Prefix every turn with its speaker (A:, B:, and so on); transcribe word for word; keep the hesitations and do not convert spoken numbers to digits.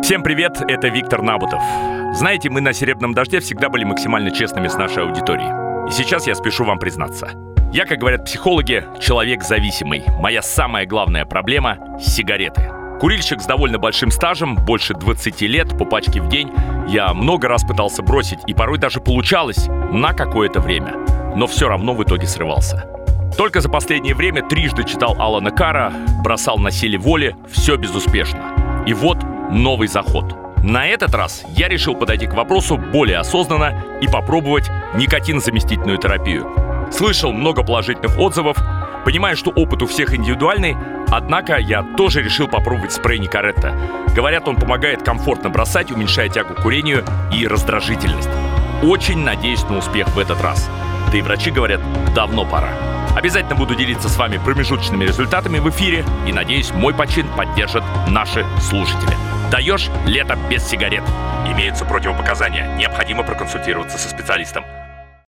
A: Всем привет, это Виктор Набутов. Знаете, мы на «Серебряном дожде» всегда были максимально честными с нашей аудиторией. И сейчас я спешу вам признаться. Я, как говорят психологи, человек зависимый. Моя самая главная проблема – сигареты. Курильщик с довольно большим стажем, больше двадцати лет, по пачке в день. Я много раз пытался бросить, и порой даже получалось на какое-то время. Но все равно в итоге срывался. Только за последнее время трижды читал Алана Карра, бросал на силе воли, все безуспешно. И вот новый заход. На этот раз я решил подойти к вопросу более осознанно и попробовать никотинозаместительную терапию. Слышал много положительных отзывов, понимаю, что опыт у всех индивидуальный, однако я тоже решил попробовать спрей Никаретто. Говорят, он помогает комфортно бросать, уменьшая тягу к курению и раздражительность. Очень надеюсь на успех в этот раз. Да и врачи говорят, давно пора. Обязательно буду делиться с вами промежуточными результатами в эфире и, надеюсь, мой почин поддержат наши слушатели. Даешь лето без сигарет. Имеются противопоказания. Необходимо проконсультироваться со специалистом.